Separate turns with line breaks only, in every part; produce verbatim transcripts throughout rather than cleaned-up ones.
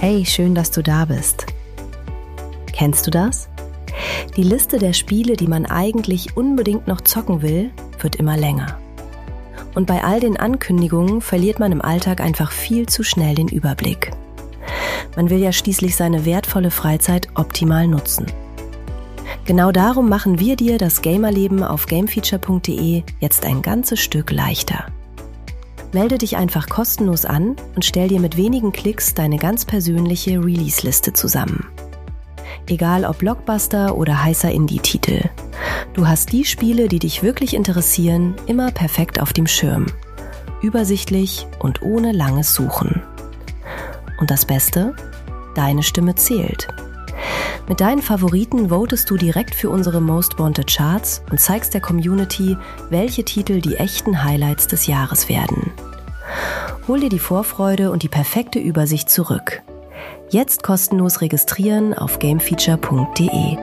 Hey, schön, dass du da bist. Kennst du das? Die Liste der Spiele, die man eigentlich unbedingt noch zocken will, wird immer länger. Und bei all den Ankündigungen verliert man im Alltag einfach viel zu schnell den Überblick. Man will ja schließlich seine wertvolle Freizeit optimal nutzen. Genau darum machen wir dir das Gamerleben auf gamefeature punkt de jetzt ein ganzes Stück leichter. Melde dich einfach kostenlos an und stell dir mit wenigen Klicks deine ganz persönliche Release-Liste zusammen. Egal ob Blockbuster oder heißer Indie-Titel. Du hast die Spiele, die dich wirklich interessieren, immer perfekt auf dem Schirm. Übersichtlich und ohne langes Suchen. Und das Beste? Deine Stimme zählt. Mit deinen Favoriten votest du direkt für unsere Most Wanted Charts und zeigst der Community, welche Titel die echten Highlights des Jahres werden. Hol dir die Vorfreude und die perfekte Übersicht zurück. Jetzt kostenlos registrieren auf gamefeature punkt de.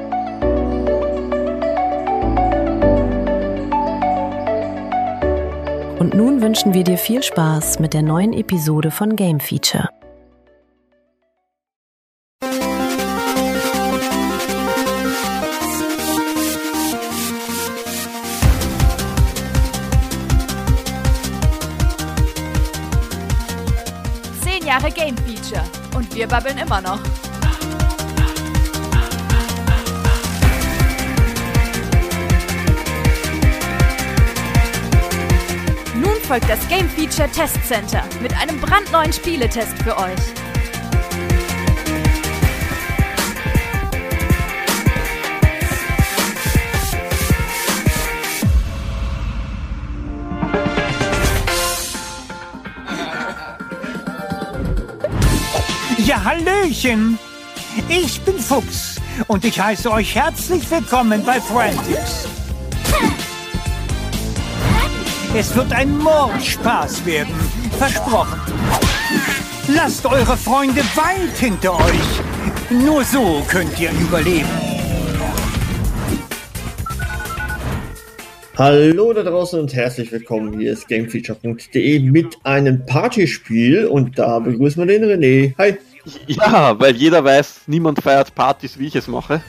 Und nun wünschen wir dir viel Spaß mit der neuen Episode von Game Feature.
Jahre Game Feature und wir babbeln immer noch. Nun folgt das Game Feature Test Center mit einem brandneuen Spieletest für euch.
Ja, Hallöchen! Ich bin Fuchs und ich heiße euch herzlich willkommen bei Frantics. Es wird ein Mordspaß werden, versprochen. Lasst eure Freunde weit hinter euch. Nur so könnt ihr überleben.
Hallo da draußen und herzlich willkommen. Hier ist gamefeature punkt de mit einem Partyspiel und da begrüßen wir den René. Hi!
Ja, weil jeder weiß, niemand feiert Partys, wie ich es mache.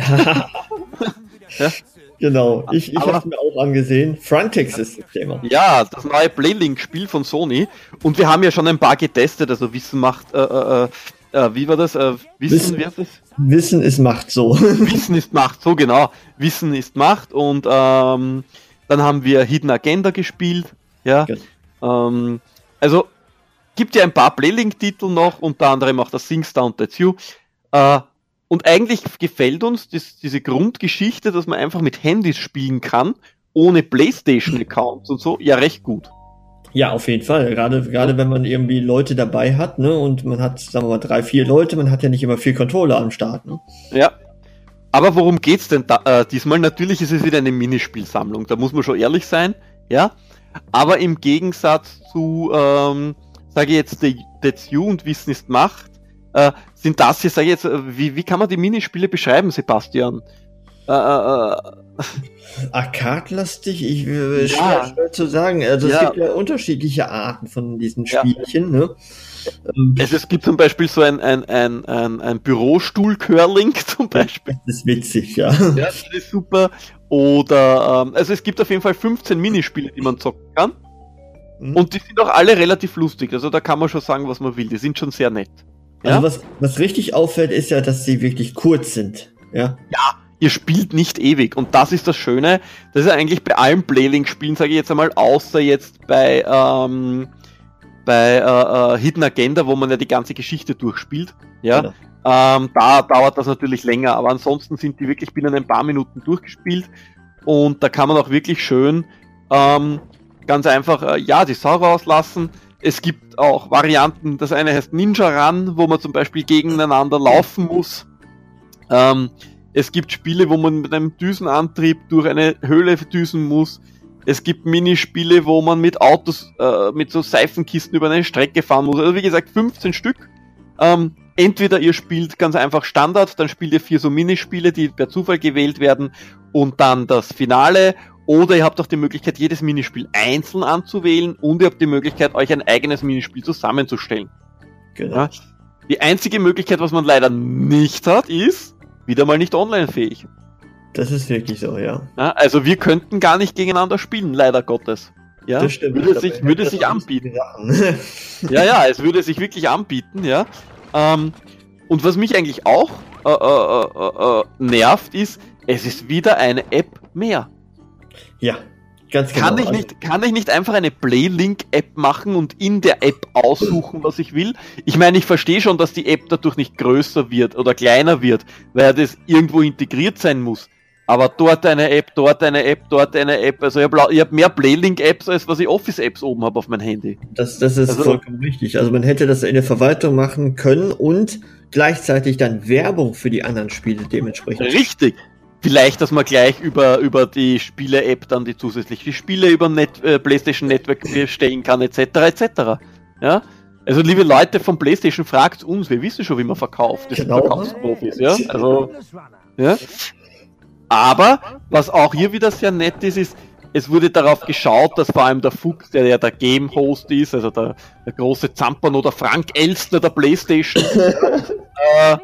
Ja? Genau, ich, ich habe es mir auch angesehen. Frontex ist das Thema.
Ja, das neue Playlink-Spiel von Sony. Und wir haben ja schon ein paar getestet, also Wissen macht, äh, äh, äh, wie war das? Äh, Wissen,
Wissen,
wie heißt das?
Wissen ist Macht, so.
Wissen ist Macht, so genau. Wissen ist Macht. Und ähm, dann haben wir Hidden Agenda gespielt. Ja. Genau. Ähm, also gibt ja ein paar Playlink-Titel noch, unter anderem auch das SingStar und That's You. Äh, und eigentlich gefällt uns das, diese Grundgeschichte, dass man einfach mit Handys spielen kann, ohne PlayStation-Accounts und so, ja recht gut.
Ja, auf jeden Fall. Gerade, gerade wenn man irgendwie Leute dabei hat, ne, und man hat, sagen wir mal, drei, vier Leute, man hat ja nicht immer viel Controller am Start, ne?
Ja. Aber worum geht's denn da, äh, diesmal? Natürlich ist es wieder eine Minispielsammlung, da muss man schon ehrlich sein, ja. Aber im Gegensatz zu, ähm, sage ich jetzt, That's You und Wissen ist Macht, äh, sind das hier, sage ich jetzt, wie, wie kann man die Minispiele beschreiben, Sebastian? Äh, äh,
Arcade-lastig, ich äh,
ja.
schwer, schwer zu sagen. Also
ja.
es gibt ja unterschiedliche Arten von diesen Spielchen, ja. Ne? Ähm,
also es gibt zum Beispiel so ein, ein, ein, ein, ein Bürostuhl-Curling zum Beispiel.
Das ist witzig, ja.
Ja, das ist super. Oder, ähm, also es gibt auf jeden Fall fünfzehn Minispiele, die man zocken kann. Und die sind auch alle relativ lustig, also da kann man schon sagen, was man will, die sind schon sehr nett. Ja?
Also was, was richtig auffällt, ist ja, dass sie wirklich kurz sind. Ja,
ja, ihr spielt nicht ewig und das ist das Schöne, das ist ja eigentlich bei allen Playlink-Spielen, sage ich jetzt einmal, außer jetzt bei, ähm, bei äh, äh, Hidden Agenda, wo man ja die ganze Geschichte durchspielt. Ja, genau. ähm, da dauert das natürlich länger, aber ansonsten sind die wirklich binnen ein paar Minuten durchgespielt und da kann man auch wirklich schön ähm, ganz einfach, äh, ja, die Sau rauslassen. Es gibt auch Varianten, das eine heißt Ninja Run, wo man zum Beispiel gegeneinander laufen muss. Ähm, es gibt Spiele, wo man mit einem Düsenantrieb durch eine Höhle düsen muss. Es gibt Minispiele, wo man mit Autos, äh, mit so Seifenkisten über eine Strecke fahren muss. Also wie gesagt, fünfzehn Stück. Ähm, entweder ihr spielt ganz einfach Standard, dann spielt ihr vier so Minispiele, die per Zufall gewählt werden und dann das Finale. Oder ihr habt auch die Möglichkeit, jedes Minispiel einzeln anzuwählen und ihr habt die Möglichkeit, euch ein eigenes Minispiel zusammenzustellen.
Genau.
Ja? Die einzige Möglichkeit, was man leider nicht hat, ist wieder mal nicht online-fähig.
Das ist wirklich so, ja.
Ja, also wir könnten gar nicht gegeneinander spielen, leider Gottes. Ja,
das stimmt.
Würde sich, würde sich anbieten. Ja, ja, es würde sich wirklich anbieten, ja. Ähm, und was mich eigentlich auch äh, äh, äh, nervt, ist, es ist wieder eine App mehr.
Ja, ganz genau.
Kann ich nicht, kann ich nicht einfach eine Playlink-App machen und in der App aussuchen, was ich will? Ich meine, ich verstehe schon, dass die App dadurch nicht größer wird oder kleiner wird, weil das irgendwo integriert sein muss. Aber dort eine App, dort eine App, dort eine App. Also ich habe hab mehr Playlink-Apps, als was ich Office-Apps oben habe auf mein Handy.
Das, das ist also, vollkommen richtig. Also man hätte das in der Verwaltung machen können und gleichzeitig dann Werbung für die anderen Spiele dementsprechend.
Richtig. Vielleicht, dass man gleich über, über die Spiele-App dann die zusätzlichen Spiele über Net, äh, PlayStation Network stellen kann, et cetera et cetera. Ja? Also liebe Leute von PlayStation, fragt uns, wir wissen schon, wie man verkauft. Das
genau.
sind Verkaufsprofis, ja. Also, ja. Aber, was auch hier wieder sehr nett ist, ist, es wurde darauf geschaut, dass vor allem der Fuchs, der ja der Game-Host ist, also der, der große Zampano, der Frank Elstner der PlayStation, äh,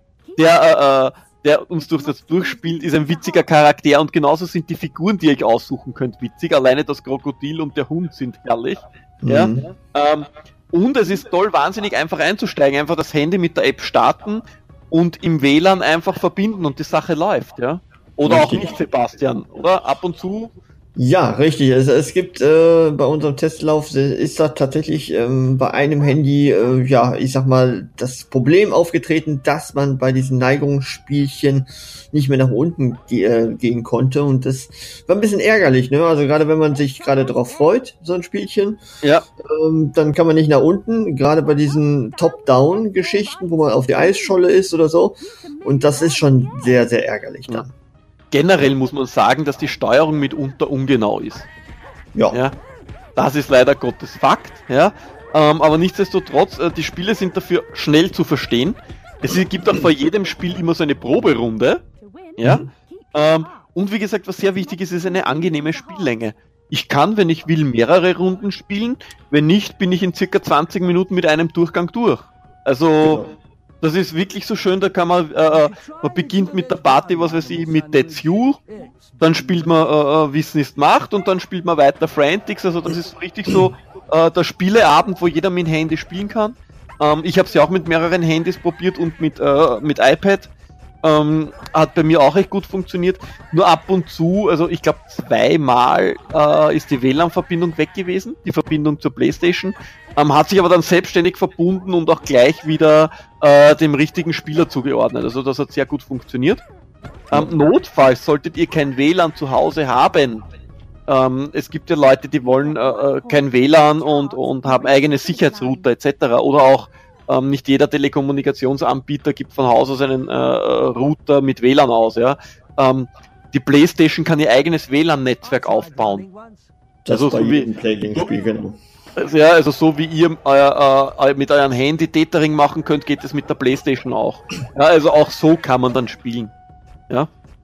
der, äh, der uns durch das durchspielt, ist ein witziger Charakter und genauso sind die Figuren, die ihr euch aussuchen könnt, witzig. Alleine das Krokodil und der Hund sind herrlich. Mhm. Ja? Ähm, und es ist toll, wahnsinnig einfach einzusteigen, einfach das Handy mit der App starten und im W L A N einfach verbinden und die Sache läuft, ja. Oder richtig. Auch nicht, Sebastian, oder? Ab und zu?
Ja, richtig. Es, es gibt äh, bei unserem Testlauf ist da tatsächlich ähm, bei einem Handy, äh, ja, ich sag mal, das Problem aufgetreten, dass man bei diesen Neigungsspielchen nicht mehr nach unten ge- äh, gehen konnte und das war ein bisschen ärgerlich, ne? Also gerade wenn man sich gerade drauf freut, so ein Spielchen,
ja,
ähm, dann kann man nicht nach unten, gerade bei diesen Top-Down-Geschichten, wo man auf die Eisscholle ist oder so und das ist schon sehr, sehr ärgerlich dann.
Ja. Generell muss man sagen, dass die Steuerung mitunter ungenau ist.
Ja.
Ja, das ist leider Gottes Fakt. Ja, ähm, aber nichtsdestotrotz, äh, die Spiele sind dafür schnell zu verstehen. Es gibt auch vor jedem Spiel immer so eine Proberunde. Ja, mhm. ähm, und wie gesagt, was sehr wichtig ist, ist eine angenehme Spiellänge. Ich kann, wenn ich will, mehrere Runden spielen. Wenn nicht, bin ich in circa zwanzig Minuten mit einem Durchgang durch. Also... Genau. Das ist wirklich so schön, da kann man, äh, man beginnt mit der Party, was weiß ich, mit That's You, dann spielt man äh, Wissen ist Macht und dann spielt man weiter Frantics, also das ist richtig so äh, der Spieleabend, wo jeder mit dem Handy spielen kann. Ähm, ich habe es ja auch mit mehreren Handys probiert und mit, äh, mit iPad, ähm, hat bei mir auch echt gut funktioniert, nur ab und zu, also ich glaube zweimal äh, ist die W L A N-Verbindung weg gewesen, die Verbindung zur PlayStation, ähm, hat sich aber dann selbstständig verbunden und auch gleich wieder äh, dem richtigen Spieler zugeordnet, also das hat sehr gut funktioniert. Ähm, notfalls solltet ihr kein W L A N zu Hause haben, ähm, es gibt ja Leute, die wollen äh, kein W L A N und, und haben eigene Sicherheitsrouter et cetera oder auch Ähm, nicht jeder Telekommunikationsanbieter gibt von Haus aus einen äh, Router mit W L A N aus, ja. Ähm, die PlayStation kann ihr eigenes W L A N-Netzwerk aufbauen.
Das also bei so jedem Playlink-Spiel, genau.
Also, ja, also so wie ihr euer, äh, mit eurem Handy Tethering machen könnt, geht es mit der PlayStation auch. Ja, also auch so kann man dann spielen. Ja,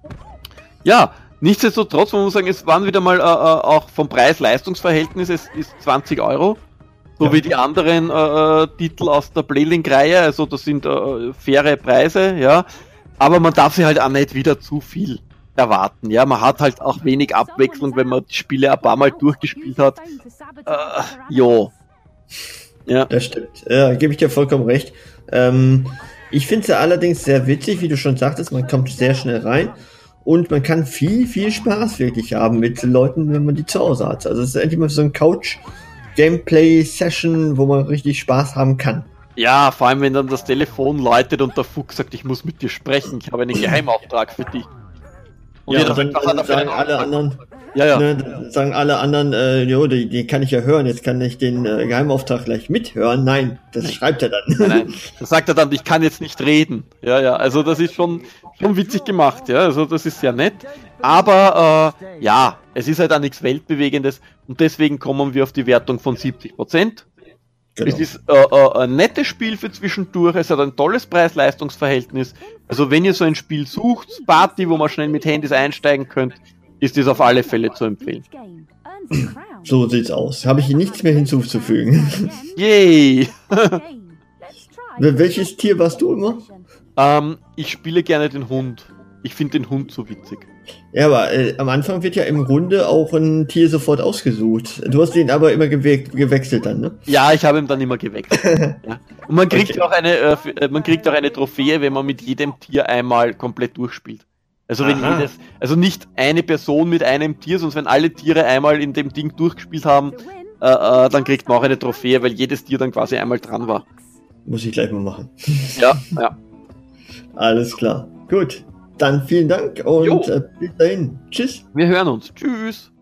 ja, nichtsdestotrotz, man muss sagen, es waren wieder mal äh, auch vom Preis-Leistungs-Verhältnis, es ist zwanzig Euro. So ja. Wie die anderen äh, Titel aus der Playlink-Reihe, also das sind äh, faire Preise, ja. Aber man darf sich halt auch nicht wieder zu viel erwarten, ja. Man hat halt auch wenig Abwechslung, wenn man die Spiele ein paar Mal durchgespielt hat. Äh, jo. Ja.
Das stimmt. Ja, gebe ich dir vollkommen recht. Ähm, ich finde es ja allerdings sehr witzig, wie du schon sagtest, man kommt sehr schnell rein. Und man kann viel, viel Spaß wirklich haben mit Leuten, wenn man die zu Hause hat. Also es ist endlich mal so ein Couch- Gameplay-Session, wo man richtig Spaß haben kann.
Ja, vor allem wenn dann das Telefon läutet und der Fuchs sagt, ich muss mit dir sprechen, ich habe einen Geheimauftrag für dich. Und
ja, und dann, dann, dann sagen alle anderen,
ja, ja.
Ne, dann sagen alle anderen, äh, jo, die, die kann ich ja hören, jetzt kann ich den äh, Geheimauftrag gleich mithören. Nein, das nein. schreibt er dann.
Nein, nein, das sagt er dann, ich kann jetzt nicht reden. Ja, ja, also das ist schon, schon witzig gemacht, ja, also das ist sehr nett. Aber, äh, ja, es ist halt auch nichts Weltbewegendes und deswegen kommen wir auf die Wertung von siebzig Prozent. Genau. Es ist äh, äh, ein nettes Spiel für zwischendurch, es hat ein tolles Preis-Leistungs-Verhältnis. Also wenn ihr so ein Spiel sucht, Party, wo man schnell mit Handys einsteigen könnt, ist es auf alle Fälle zu empfehlen.
So sieht's aus. Habe ich nichts mehr hinzuzufügen.
Yay!
Welches Tier warst du immer?
Ähm, ich spiele gerne den Hund. Ich finde den Hund so witzig.
Ja, aber äh, am Anfang wird ja im Grunde auch ein Tier sofort ausgesucht. Du hast ihn aber immer gewe gewechselt dann, ne?
Ja, ich habe ihn dann immer gewechselt. Ja. Und man kriegt
Okay.
auch eine, äh, f- äh, man kriegt auch eine Trophäe, wenn man mit jedem Tier einmal komplett durchspielt. Also wenn
Aha.
jedes, also nicht eine Person mit einem Tier, sondern wenn alle Tiere einmal in dem Ding durchgespielt haben, äh, äh, dann kriegt man auch eine Trophäe, weil jedes Tier dann quasi einmal dran war.
Muss ich gleich mal machen.
Ja, ja.
Alles klar. Gut. Dann vielen Dank und
Jo.
äh, bis dahin. Tschüss.
Wir hören uns. Tschüss.